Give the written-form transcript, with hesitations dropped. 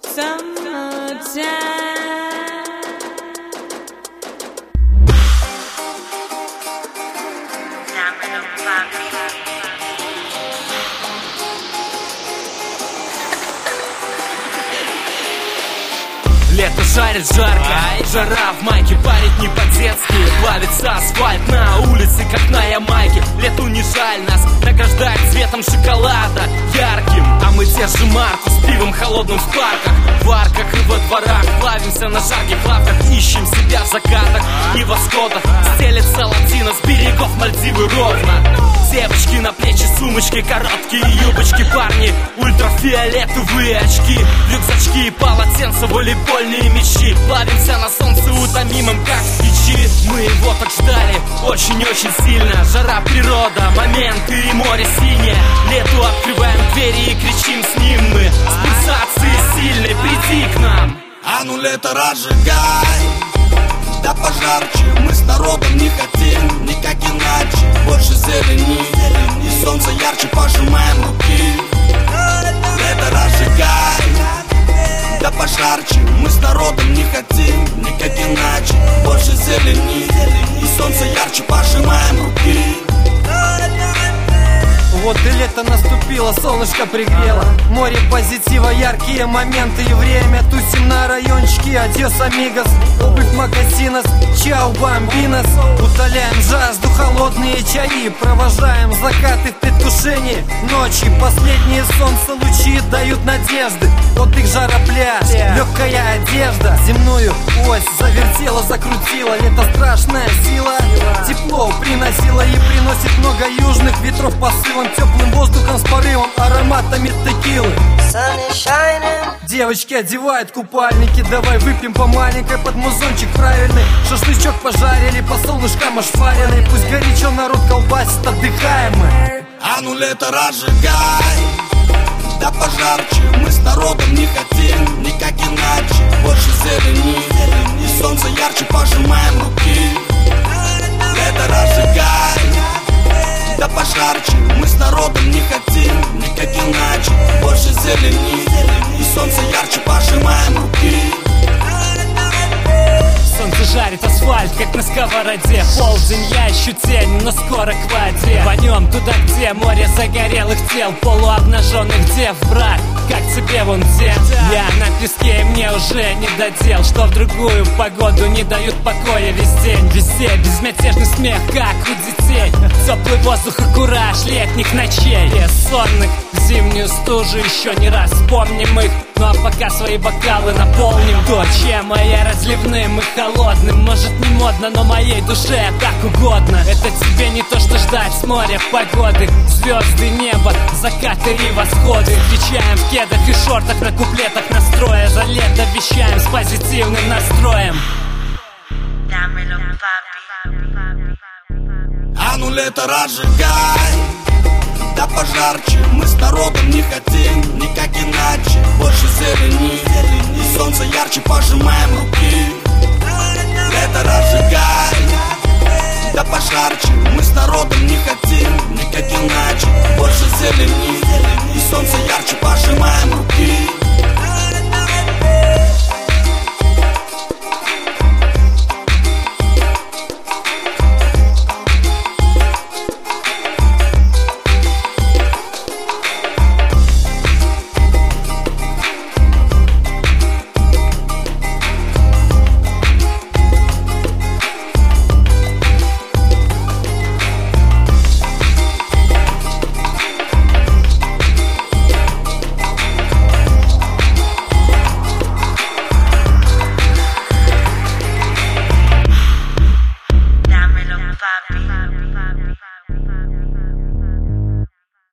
Лето жарит жарко, жара в майке, парить не по-детски. Плавится асфальт на улице, как на Ямайке. Лету не жаль, нас награждает цветом шоколада ярким. А мы держим марку с пивом холодным в парках, в арках и во дворах. Плавимся на жарких лавках, ищем себя в закатах и восходах. Стелется латина с берегов Мальдивы ровно. Девочки на плечи, сумочки, короткие юбочки. Парни, ультрафиолетовые очки, рюкзачки и полотенца, волейбольные мячи. Плавимся на солнце утомимым, как в печи. Мы его так ждали очень-очень сильно. Жара, природа, моменты и море синее. Лету открываем двери и кричим с ним мы. С пульсацией сильной, приди к нам. А ну лето разжигай, да пожарче. Мы с народом не хотим никак иначе. Больше зелени и солнце ярче, пожимаем руки. Лето разжигай, да пожарче. Мы с народом не хотим никак иначе. Больше зелени и солнце ярче, пожимаем руки. Вот и лето наступило, солнышко пригрело. Море позитива, яркие моменты и время. Тусим на райончике, адьос амигос. Обувь в магазинах, чау бамбинос. Утоляем жажду, холодные чаи. Провожаем закаты в предвкушении ночи. Последние солнца лучи дают надежды. Вот их жара пляж, легкая одежда. Земную ось завертела, закрутила. Лето страшная сила, тепло приносила и приносит много южных ветров посылом. Теплым воздухом с порывом, ароматами текилы. Девочки одевают купальники, давай выпьем по маленькой под музончик правильный. Шашлычок пожарили, по солнышкам ошпаренный. Пусть горячо народ колбасит, отдыхаем мы. А ну лето разжигай, да пожарче. Мы с народом не хотим никак иначе. Больше зелени и солнце ярче, пожимаем руки. Лето разжигай, да пожарче. Мы с народом не хотим никак иначе. Больше зелени и солнце ярче, пожимаем руки. Солнце жарит асфальт, как на сковороде. Полдень, я ищу тень, но скоро к воде. Пойдем туда, где море загорелых тел, полуобнаженных дев, брат, как тебе вон те. Я на песке, и мне уже не додел, что в другую погоду не дают покоя весь день. Везде безмятежный смех, как у детей. Теплый воздух и кураж летних ночей. Без сонных в зимнюю стужу еще не раз вспомним их. Ну а пока свои бокалы наполним то, чем я разливным и холодным. Может не модно, но моей душе так угодно. Это тебе не то, что ждать с моря погоды. Звезды, небо, закаты и восходы. Встречаем в кедах и шортах, на куплетах настроя. За лето вещаем с позитивным настроем. А ну лето разжигай, да пожарче. Мы с народом не хотим никак иначе. Больше зелени и солнце ярче, пожимаем руки. Лето разжигай, да пожарче. Мы с народом не хотим никак иначе. Больше зелени и солнце ярче, пожимаем руки.